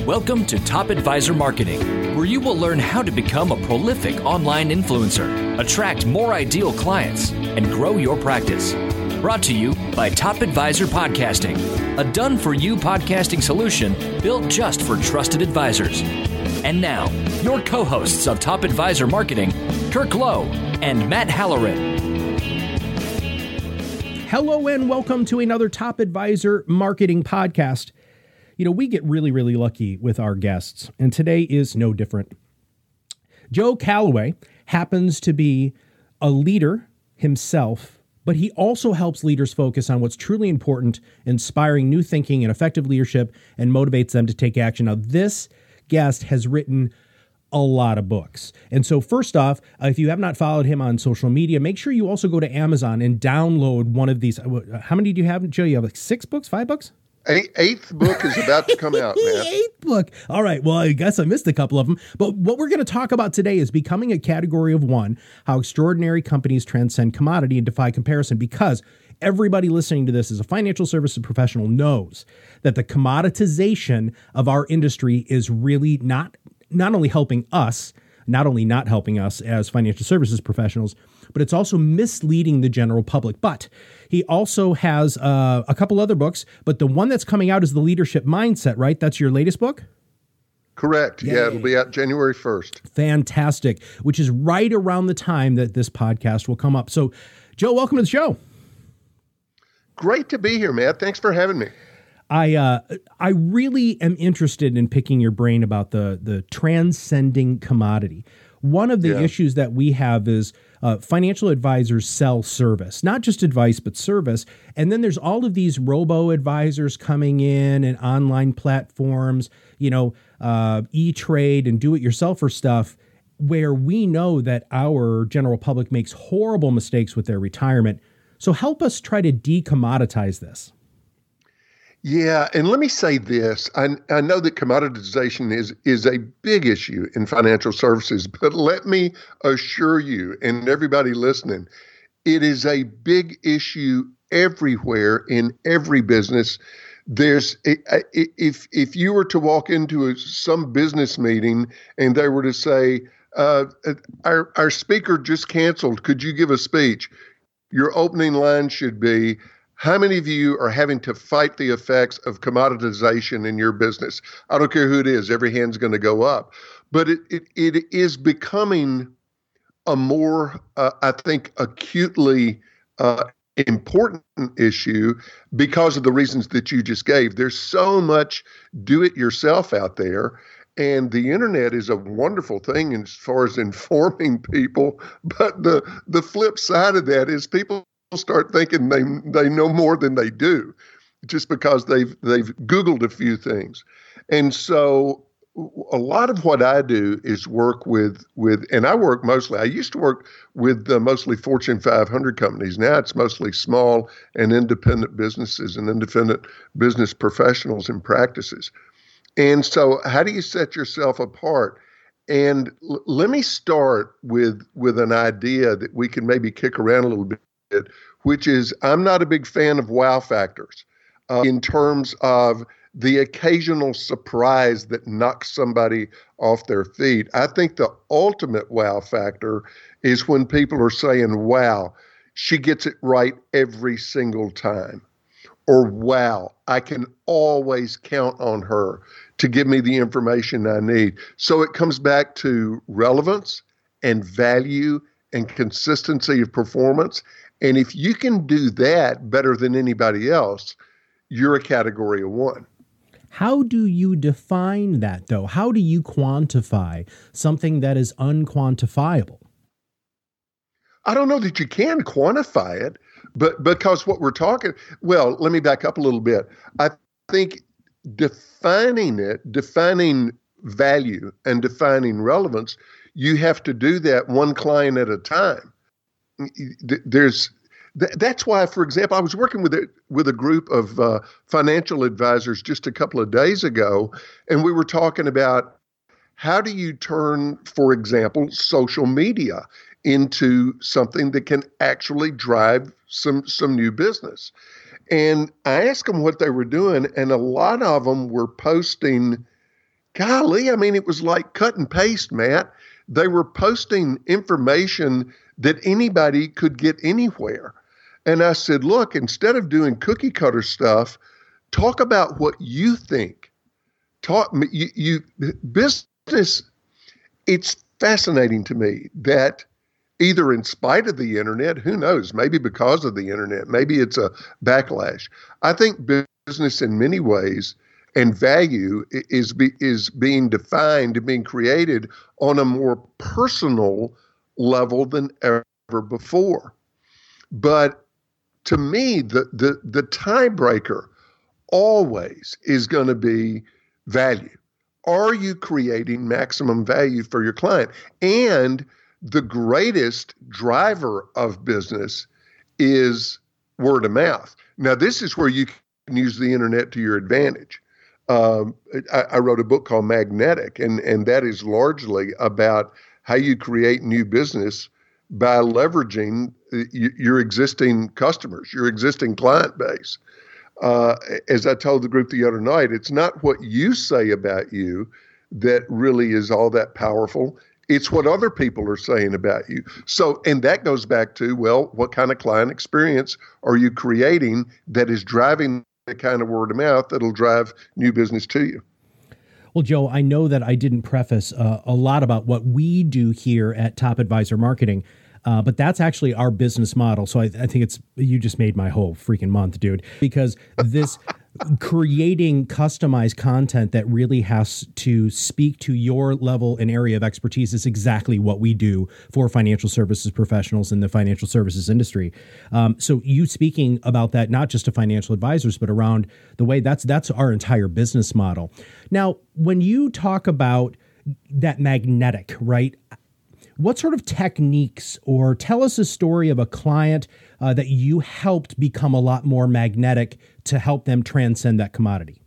Welcome to Top Advisor Marketing, where you will learn how to become a prolific online influencer, attract more ideal clients, and grow your practice. Brought to you by Top Advisor Podcasting, a done-for-you podcasting solution built just for trusted advisors. And now, your co-hosts of Top Advisor Marketing, Kirk Lowe and Matt Halloran. Hello and welcome to another Top Advisor Marketing podcast. You know, we get really lucky with our guests, and today is no different. Joe Calloway happens to be a leader himself, but he also helps leaders focus on what's truly important, inspiring new thinking and effective leadership, and motivates them to take action. Now, this guest has written a lot of books. And so first off, if you have not followed him on social media, make sure you also go to Amazon and download one of these. How many do you have, Joe? You have like 6 books, 5 books? Eighth book is about to come out, man. Eighth book. All right. Well, I guess I missed a couple of them. But what we're going to talk about today is becoming a category of one, how extraordinary companies transcend commodity and defy comparison, because everybody listening to this as a financial services professional knows that the commoditization of our industry is really not only helping us, not only not helping us as financial services professionals, but it's also misleading the general public. But he also has a couple other books, but the one that's coming out is The Leadership Mindset, right? That's your latest book? Correct. Yay. Yeah, it'll be out January 1st. Fantastic, which is right around the time that this podcast will come up. So, Joe, welcome to the show. Great to be here, Matt. Thanks for having me. I really am interested in picking your brain about the transcending commodity. One of the issues that we have is financial advisors sell service, not just advice, but service. And then there's all of these robo-advisors coming in and online platforms, E-Trade and do-it-yourselfer stuff, where we know that our general public makes horrible mistakes with their retirement. So help us try to decommoditize this. Yeah, and let me say this. I know that commoditization is a big issue in financial services, but let me assure you and everybody listening, it is a big issue everywhere in every business. There's if you were to walk into some business meeting and they were to say, our speaker just canceled, could you give a speech? Your opening line should be, how many of you are having to fight the effects of commoditization in your business? I don't care who it is. Every hand's going to go up. But it is becoming a more, I think, acutely important issue because of the reasons that you just gave. There's so much do-it-yourself out there. And the internet is a wonderful thing as far as informing people. But the flip side of that is people start thinking they know more than they do just because they've Googled a few things. And so a lot of what I do is work with and I used to work with mostly Fortune 500 companies. Now it's mostly small and independent businesses and independent business professionals and practices. And so how do you set yourself apart? And let me start with an idea that we can maybe kick around a little bit, which is I'm not a big fan of wow factors in terms of the occasional surprise that knocks somebody off their feet. I think the ultimate wow factor is when people are saying, wow, she gets it right every single time. Or, wow, I can always count on her to give me the information I need. So it comes back to relevance and value and consistency of performance. And if you can do that better than anybody else, you're a category of one. How do you define that, though? How do you quantify something that is unquantifiable? I don't know that you can quantify it, but because what we're talking, well, let me back up a little bit. I think defining value and defining relevance, you have to do that one client at a time. That's why, for example, I was working with a group of financial advisors just a couple of days ago, and we were talking about how do you turn, for example, social media into something that can actually drive some new business. And I asked them what they were doing, and a lot of them were posting golly, I mean, it was like cut and paste, Matt. They were posting information that anybody could get anywhere. And I said, look, instead of doing cookie cutter stuff, talk about what you think. Business, it's fascinating to me that either in spite of the internet, who knows, maybe because of the internet, maybe it's a backlash. I think business in many ways and value is being defined and being created on a more personal level than ever before. But to me, the tiebreaker always is going to be value. Are you creating maximum value for your client? And the greatest driver of business is word of mouth. Now, this is where you can use the internet to your advantage. I wrote a book called Magnetic, and that is largely about how you create new business by leveraging your existing customers, your existing client base. As I told the group the other night, it's not what you say about you that really is all that powerful. It's what other people are saying about you. So, and that goes back to, well, what kind of client experience are you creating that is driving the kind of word of mouth that'll drive new business to you? Well, Joe, I know that I didn't preface a lot about what we do here at Top Advisor Marketing, but that's actually our business model. So I think you just made my whole freaking month, dude, because this creating customized content that really has to speak to your level and area of expertise is exactly what we do for financial services professionals in the financial services industry. So you speaking about that, not just to financial advisors, but around the way that's our entire business model. Now, when you talk about that magnetic, right? What sort of techniques, or tell us a story of a client that you helped become a lot more magnetic to help them transcend that commodity?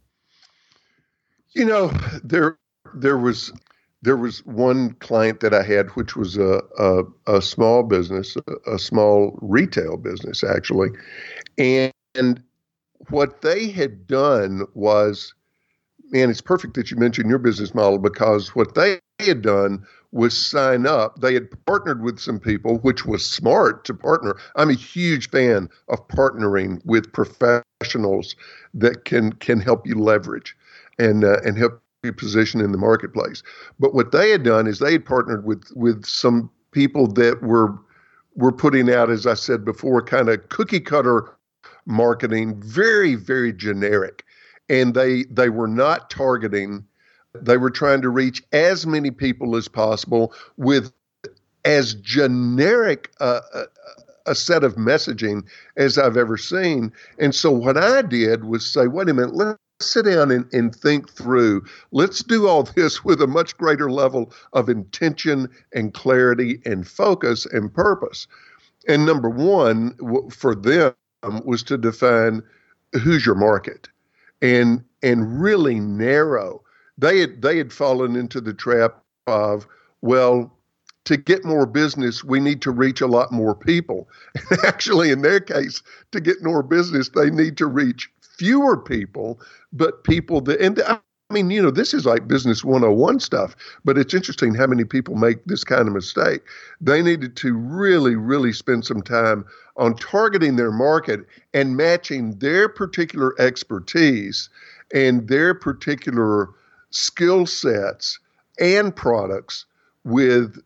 You know, there was one client that I had, which was a small business, a small retail business actually, and what they had done was, man, it's perfect that you mentioned your business model, because what they had done was sign up. They had partnered with some people, which was smart to partner. I'm a huge fan of partnering with professionals that can help you leverage and help you position in the marketplace. But what they had done is they had partnered with some people that were putting out, as I said before, kind of cookie cutter marketing, very, very generic. And they were not targeting. They were trying to reach as many people as possible with as generic a set of messaging as I've ever seen. And so what I did was say, wait a minute, let's sit down and think through. Let's do all this with a much greater level of intention and clarity and focus and purpose. And number one for them was to define who's your market and really narrow. They had fallen into the trap of, well, to get more business, we need to reach a lot more people. Actually, in their case, to get more business, they need to reach fewer people, but people that, and I mean, you know, this is like business 101 stuff, but it's interesting how many people make this kind of mistake. They needed to really, really spend some time on targeting their market and matching their particular expertise and their particular skill sets and products with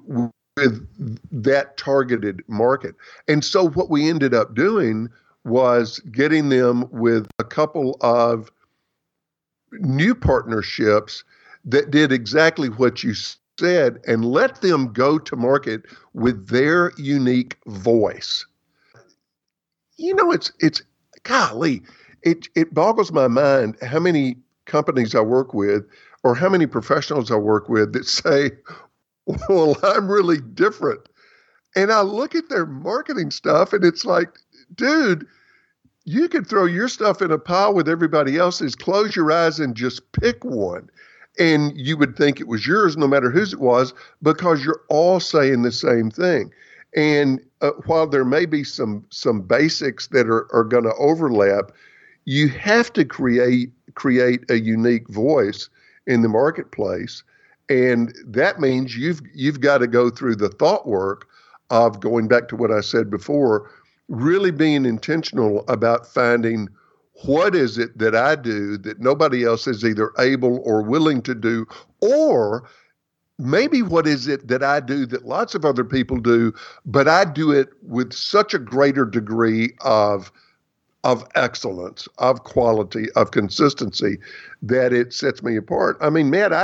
that targeted market. And so what we ended up doing was getting them with a couple of new partnerships that did exactly what you said and let them go to market with their unique voice. You know, it's golly, it boggles my mind how many companies I work with or how many professionals I work with that say, well, I'm really different. And I look at their marketing stuff and it's like, dude, you could throw your stuff in a pile with everybody else's, close your eyes and just pick one. And you would think it was yours no matter whose it was, because you're all saying the same thing. And while there may be some basics that are going to overlap, you have to create a unique voice in the marketplace. And that means you've got to go through the thought work of going back to what I said before, really being intentional about finding what is it that I do that nobody else is either able or willing to do, or maybe what is it that I do that lots of other people do, but I do it with such a greater degree of excellence, of quality, of consistency, that it sets me apart. I mean, man,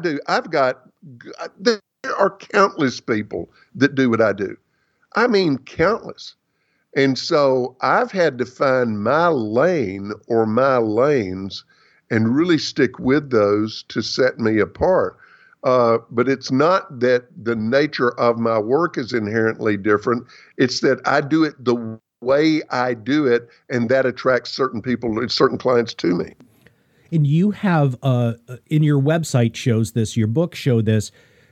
there are countless people that do what I do. I mean, countless. And so I've had to find my lane or my lanes and really stick with those to set me apart. But it's not that the nature of my work is inherently different. It's that I do it the way I do it, and that attracts certain people and certain clients to me. And you have, in your website shows this, your book showed this.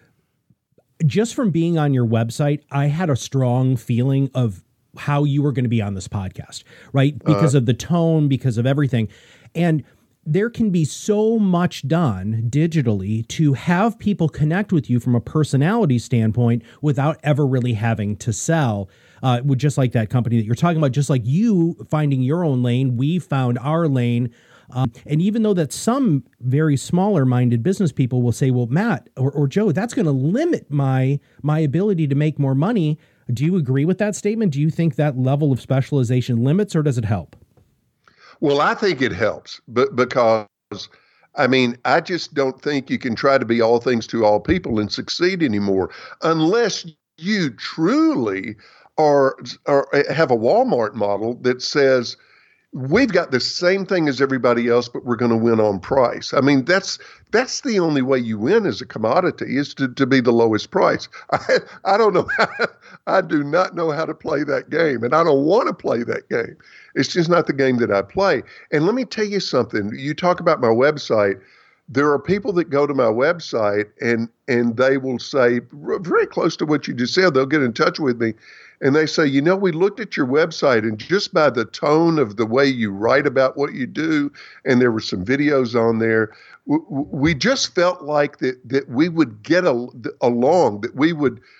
Just from being on your website, I had a strong feeling of how you were going to be on this podcast, right? Because of the tone, because of everything. And there can be so much done digitally to have people connect with you from a personality standpoint without ever really having to sell. With just like that company that you're talking about, just like you finding your own lane, we found our lane. And even though that some very smaller minded business people will say, well, Matt or Joe, that's going to limit my ability to make more money. Do you agree with that statement? Do you think that level of specialization limits, or does it help? Well, I think it helps, but because, I mean, I just don't think you can try to be all things to all people and succeed anymore unless you truly or have a Walmart model that says, we've got the same thing as everybody else, but we're going to win on price. I mean, that's the only way you win as a commodity, is to be the lowest price. I don't know. I do not know how to play that game, and I don't want to play that game. It's just not the game that I play. And let me tell you something. You talk about my website. There are people that go to my website and they will say, very close to what you just said, they'll get in touch with me. And they say, we looked at your website, and just by the tone of the way you write about what you do, and there were some videos on there, we just felt like that we would get along, that we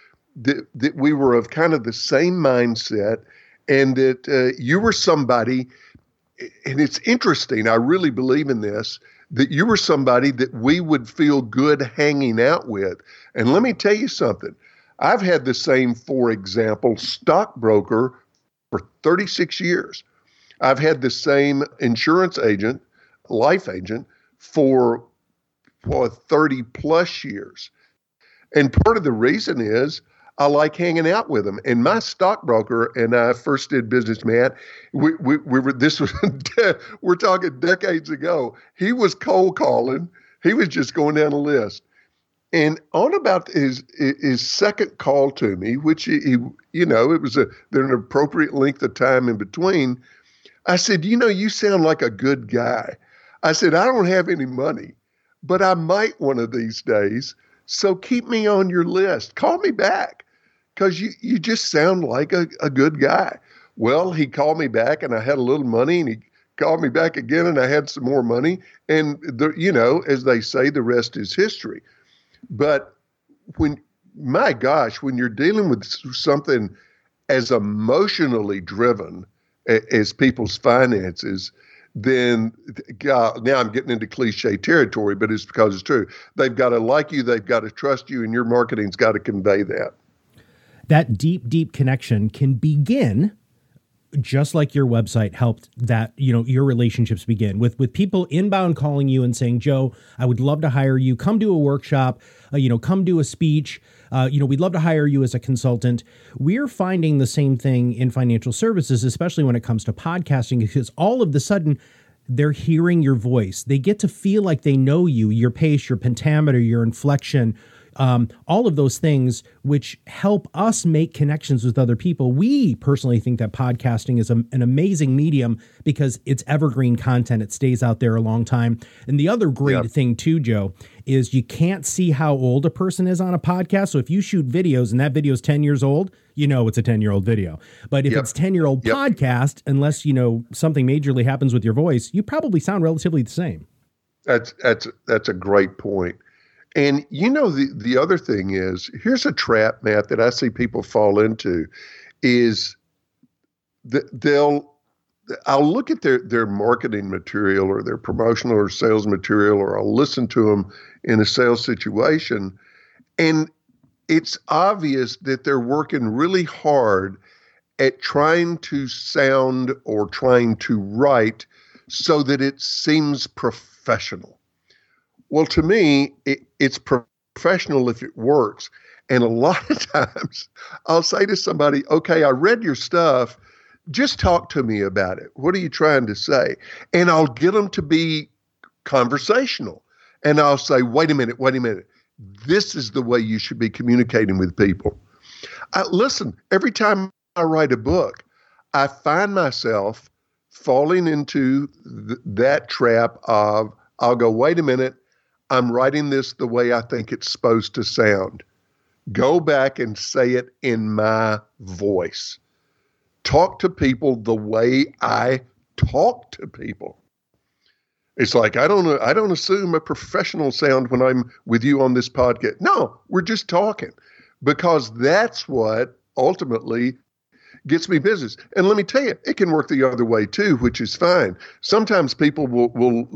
were of kind of the same mindset, and that you were somebody, and it's interesting, I really believe in this, that you were somebody that we would feel good hanging out with. And let me tell you something. I've had the same, for example, stockbroker for 36 years. I've had the same insurance agent, life agent, for 30 plus years. And part of the reason is I like hanging out with them. And my stockbroker and I first did business, Matt. We were, this was, we're talking decades ago. He was cold calling. He was just going down the list. And on about his second call to me, which he it was an appropriate length of time in between. I said, you sound like a good guy. I said, I don't have any money, but I might one of these days. So keep me on your list. Call me back, because you just sound like a good guy. Well, he called me back, and I had a little money, and he called me back again, and I had some more money. And as they say, the rest is history. But when you're dealing with something as emotionally driven as people's finances, then God, now I'm getting into cliche territory, but it's because it's true. They've got to like you, they've got to trust you, and your marketing's got to convey that. That deep, deep connection can begin just like your website helped that, your relationships begin with people inbound calling you and saying, Joe, I would love to hire you. Come do a workshop, come do a speech. We'd love to hire you as a consultant. We're finding the same thing in financial services, especially when it comes to podcasting, because all of the sudden they're hearing your voice. They get to feel like they know you, your pace, your pentameter, your inflection, all of those things, which help us make connections with other people. We personally think that podcasting is an amazing medium because it's evergreen content. It stays out there a long time. And the other great thing too, Joe, is you can't see how old a person is on a podcast. So if you shoot videos and that video is 10 years old, it's a 10-year-old video. But if it's 10-year-old podcast, unless, something majorly happens with your voice, you probably sound relatively the same. That's a great point. And the other thing is, here's a trap, Matt, that I see people fall into is I'll look at their marketing material or their promotional or sales material, or I'll listen to them in a sales situation, and it's obvious that they're working really hard at trying to sound or trying to write so that it seems professional. Well, to me, it's professional if it works. And a lot of times I'll say to somebody, okay, I read your stuff. Just talk to me about it. What are you trying to say? And I'll get them to be conversational. And I'll say, wait a minute. This is the way you should be communicating with people. Listen, every time I write a book, I find myself falling into that trap of, I'll go, wait a minute, I'm writing this the way I think it's supposed to sound. Go back and say it in my voice. Talk to people the way I talk to people. It's like, I don't assume a professional sound when I'm with you on this podcast. No, we're just talking, because that's what ultimately gets me business. And let me tell you, it can work the other way too, which is fine. Sometimes people will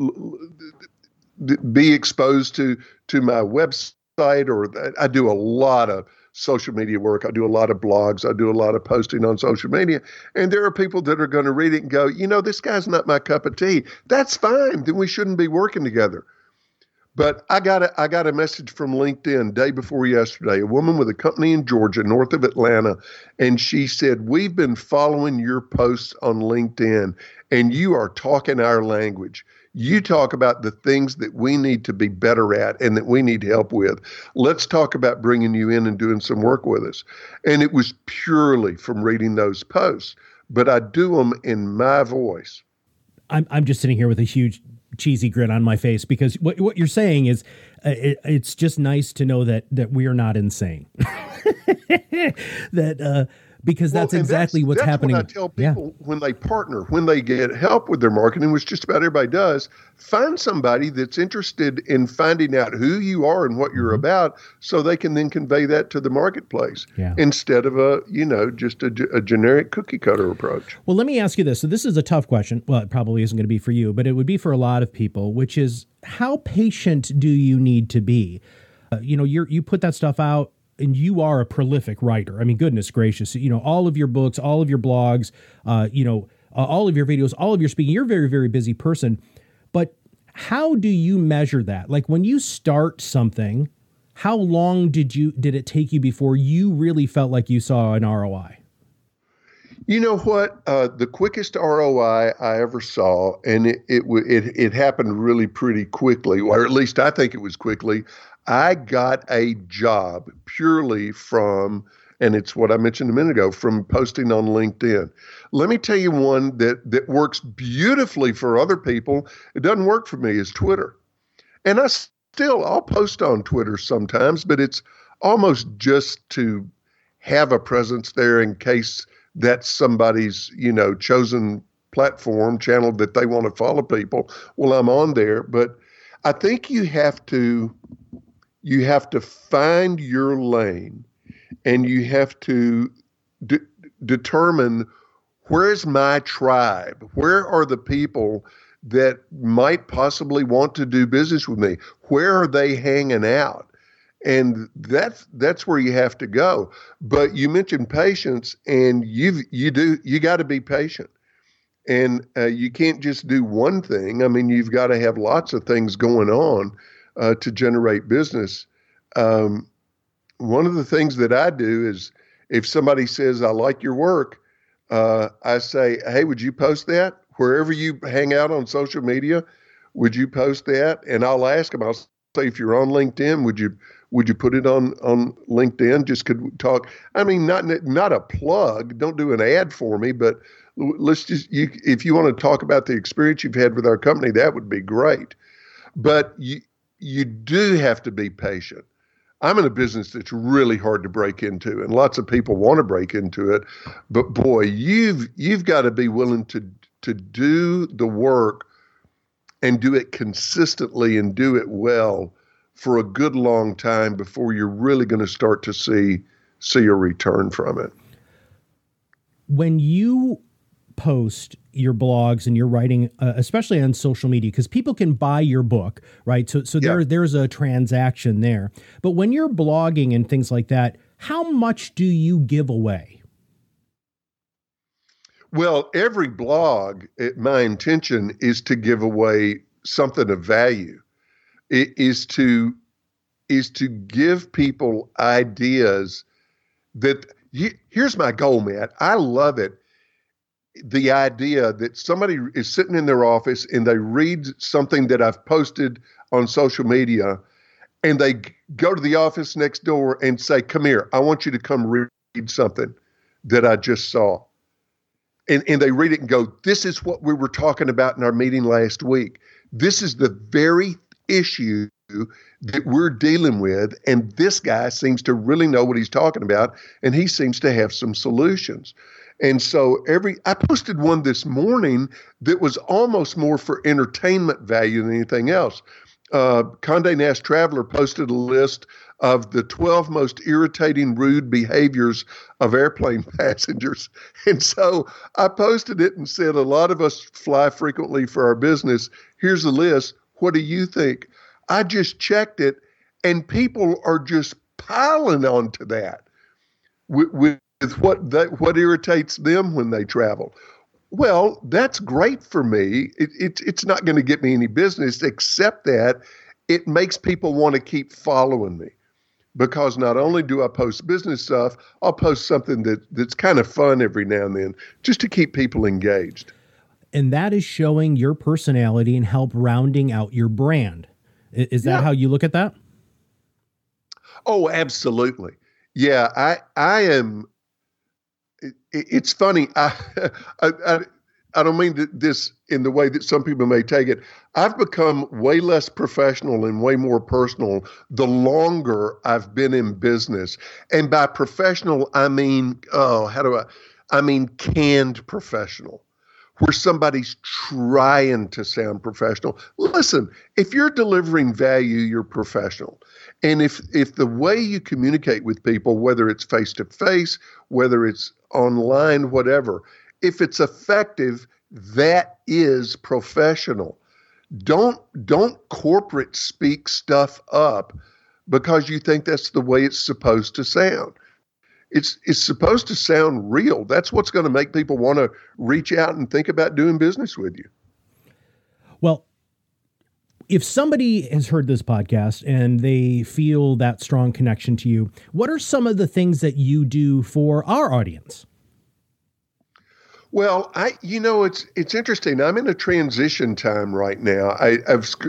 be exposed to my website, or I do a lot of social media work. I do a lot of blogs. I do a lot of posting on social media. And there are people that are going to read it and go, this guy's not my cup of tea. That's fine. Then we shouldn't be working together. But I got a message from LinkedIn day before yesterday, a woman with a company in Georgia, north of Atlanta, and she said, we've been following your posts on LinkedIn, and you are talking our language. You talk about the things that we need to be better at and that we need help with. Let's talk about bringing you in and doing some work with us. And it was purely from reading those posts, but I do them in my voice. I'm just sitting here with a huge cheesy grin on my face, because what you're saying is it's just nice to know that we are not insane. Because that's exactly what's happening. What I tell people when they partner, when they get help with their marketing, which just about everybody does, find somebody that's interested in finding out who you are and what you're about, so they can then convey that to the marketplace instead of just a generic cookie cutter approach. Well, let me ask you this. So this is a tough question. Well, it probably isn't going to be for you, but it would be for a lot of people, which is, how patient do you need to be? You put that stuff out, and you are a prolific writer. I mean, goodness gracious, all of your books, all of your blogs, all of your videos, all of your speaking, you're a very, very busy person. But how do you measure that? Like, when you start something, how long did it take you before you really felt like you saw an ROI? You know what? The quickest ROI I ever saw, and it happened really pretty quickly, or at least I think it was quickly. I got a job purely from, and it's what I mentioned a minute ago, from posting on LinkedIn. Let me tell you one that works beautifully for other people. It doesn't work for me, is Twitter. And I'll post on Twitter sometimes, but it's almost just to have a presence there in case that's somebody's, chosen platform, channel that they want to follow people. Well, I'm on there, but I think you have to find your lane, and you have to determine, where's my tribe? Where are the people that might possibly want to do business with me? Where are they hanging out? And that's where you have to go. But you mentioned patience, and you got to be patient. And you can't just do one thing. I mean, you've got to have lots of things going on to generate business. One of the things that I do is, if somebody says, I like your work, I say, hey, would you post that? Wherever you hang out on social media, would you post that? And I'll ask them, I'll say, if you're on LinkedIn, would you put it on LinkedIn? Just could talk. I mean, not a plug. Don't do an ad for me, but let's just, if you want to talk about the experience you've had with our company, that would be great. But you do have to be patient. I'm in a business that's really hard to break into, and lots of people want to break into it. But boy, you've got to be willing to do the work and do it consistently and do it well for a good long time before you're really going to start to see a return from it. When you post your blogs and you're writing, especially on social media, because people can buy your book, right? So there's a transaction there. But when you're blogging and things like that, how much do you give away? Well, every blog, my intention is to give away something of value. It is to give people ideas that here's my goal, Matt. I love it. The idea that somebody is sitting in their office and they read something that I've posted on social media, and they go to the office next door and say, "Come here, I want you to come read something that I just saw." And they read it and go, "This is what we were talking about in our meeting last week. This is the very issue that we're dealing with, and this guy seems to really know what he's talking about, and he seems to have some solutions." And so I posted one this morning that was almost more for entertainment value than anything else. Condé Nast Traveler posted a list of the 12 most irritating, rude behaviors of airplane passengers. And so I posted it and said, a lot of us fly frequently for our business. Here's a list. What do you think? I just checked it, and people are just piling onto that with what irritates them when they travel. Well, that's great for me. It's not going to get me any business, except that it makes people want to keep following me, because not only do I post business stuff, I'll post something that's kind of fun every now and then just to keep people engaged. And that is showing your personality and help rounding out your brand. Is that how you look at that? Oh, absolutely. Yeah, I am. It's funny. I don't mean this in the way that some people may take it. I've become way less professional and way more personal the longer I've been in business. And by professional, I mean, I mean canned professional, where somebody's trying to sound professional. Listen, if you're delivering value, you're professional. And if the way you communicate with people, whether it's face-to-face, whether it's online, whatever, if it's effective, that is professional. Don't corporate speak stuff up because you think that's the way it's supposed to sound. It's supposed to sound real. That's what's going to make people want to reach out and think about doing business with you. Well, if somebody has heard this podcast and they feel that strong connection to you, what are some of the things that you do for our audience? Well, it's interesting. I'm in a transition time right now. I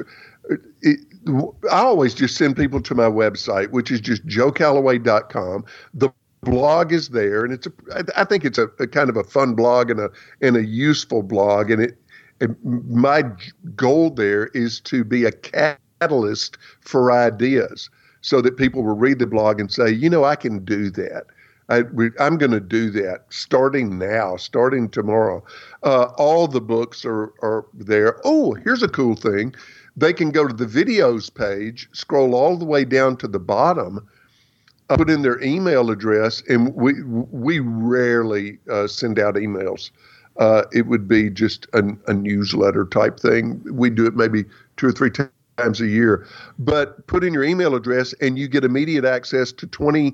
always just send people to my website, which is just joecallaway.com. The blog is there, and I think it's a kind of a fun blog and a useful blog. And my goal there is to be a catalyst for ideas, so that people will read the blog and say, I can do that. I'm going to do that starting tomorrow. All the books are there. Oh, here's a cool thing. They can go to the videos page, scroll all the way down to the bottom, put in their email address, and we rarely send out emails. It would be just a newsletter type thing. We do it maybe 2 or 3 times a year. But put in your email address and you get immediate access to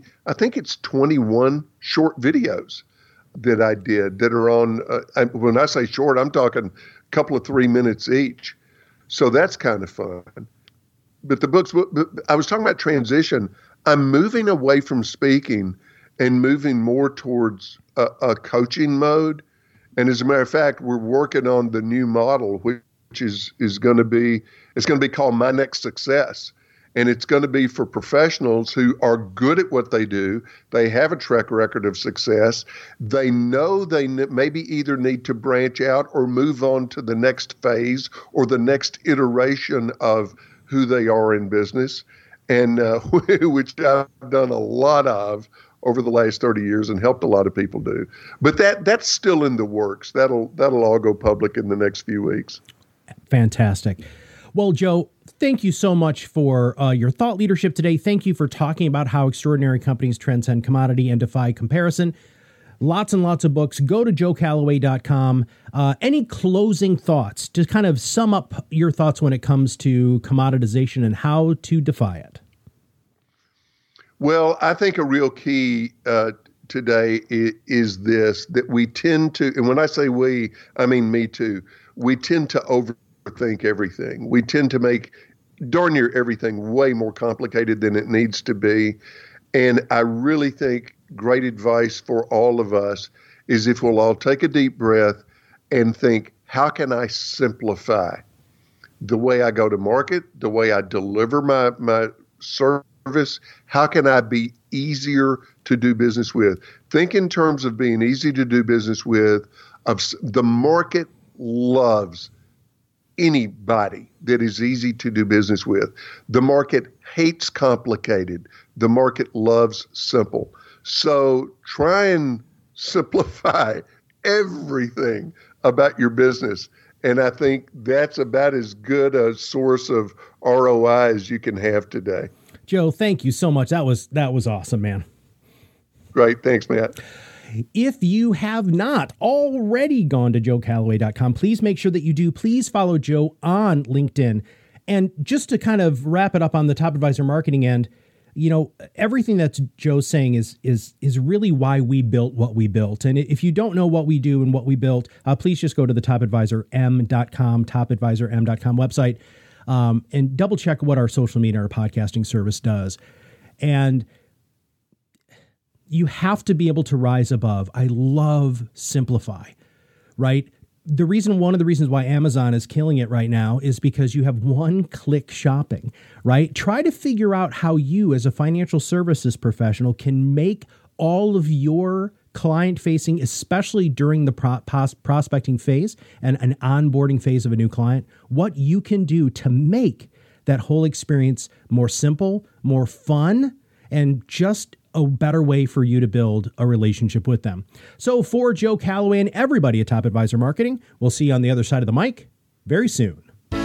21 short videos that I did that are on, when I say short, I'm talking a couple of 3 minutes each. So that's kind of fun. But the books, I was talking about transition. I'm moving away from speaking and moving more towards a coaching mode. And as a matter of fact, we're working on the new model, which is going to be, it's going to be called My Next Success. And it's going to be for professionals who are good at what they do. They have a track record of success. They know they maybe either need to branch out or move on to the next phase or the next iteration of who they are in business, and which I've done a lot of over the last 30 years and helped a lot of people do. But that's still in the works. That'll all go public in the next few weeks. Fantastic. Well, Joe, thank you so much for your thought leadership today. Thank you for talking about how extraordinary companies transcend commodity and defy comparison. Lots and lots of books. Go to joecallaway.com. Any closing thoughts to kind of sum up your thoughts when it comes to commoditization and how to defy it? Well, I think a real key today is this, that we tend to, and when I say we, I mean me too, we tend to overthink everything. We tend to make darn near everything way more complicated than it needs to be. And I really think great advice for all of us is if we'll all take a deep breath and think, how can I simplify the way I go to market, the way I deliver my service? How can I be easier to do business with? Think in terms of being easy to do business with. The market loves anybody that is easy to do business with. The market hates complicated. The market loves simple. So try and simplify everything about your business. And I think that's about as good a source of ROI as you can have today. Joe, thank you so much. That was awesome, man. Great. Thanks, Matt. If you have not already gone to joecallaway.com, please make sure that you do. Please follow Joe on LinkedIn. And just to kind of wrap it up on the Top Advisor marketing end, you know, everything that Joe's saying is really why we built what we built. And if you don't know what we do and what we built, please just go to the topadvisorm.com, topadvisorm.com website, and double check what our social media, our podcasting service does. And you have to be able to rise above. I love simplify, right? One of the reasons why Amazon is killing it right now is because you have one-click shopping, right? Try to figure out how you as a financial services professional can make all of your client-facing, especially during the prospecting phase and an onboarding phase of a new client, what you can do to make that whole experience more simple, more fun, and just a better way for you to build a relationship with them. So for Joe Callaway and everybody at Top Advisor Marketing, we'll see you on the other side of the mic very soon.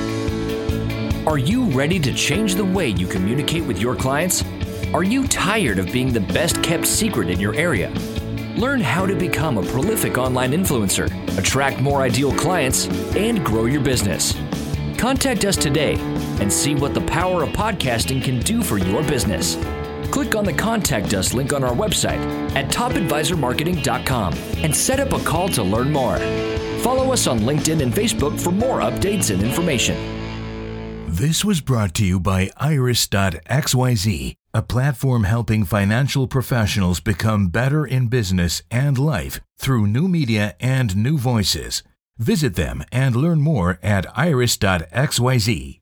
Are you ready to change the way you communicate with your clients? Are you tired of being the best kept secret in your area? Learn how to become a prolific online influencer, attract more ideal clients, and grow your business. Contact us today and see what the power of podcasting can do for your business. Click on the Contact Us link on our website at topadvisormarketing.com and set up a call to learn more. Follow us on LinkedIn and Facebook for more updates and information. This was brought to you by Iris.xyz, a platform helping financial professionals become better in business and life through new media and new voices. Visit them and learn more at Iris.xyz.